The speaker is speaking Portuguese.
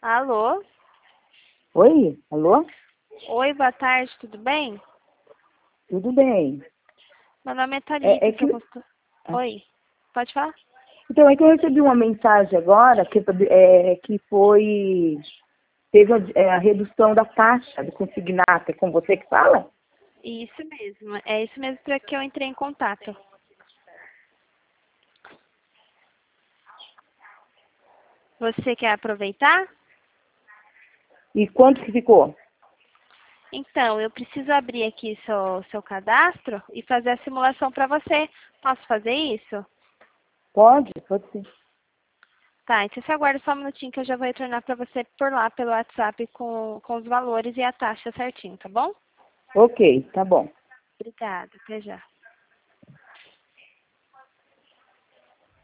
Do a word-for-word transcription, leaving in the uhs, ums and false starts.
Alô? Oi? Alô? Oi, boa tarde, tudo bem? Tudo bem. Meu nome é É, é Thalita, que, sou consultora. Oi, pode falar? então, é que eu recebi uma mensagem agora que, é, que foi... Teve a, é, a redução da taxa do consignado. É com você que fala? Isso mesmo, é isso mesmo para que eu entrei em contato. Você quer aproveitar? E quanto que ficou? Então, eu preciso abrir aqui seu, seu cadastro e fazer a simulação para você. Posso fazer isso? Pode? Pode sim. Tá, então você aguarda só um minutinho que eu já vou retornar para você por lá, pelo WhatsApp, com, com os valores e a taxa certinho, tá bom? Ok, tá bom. Obrigada, até já.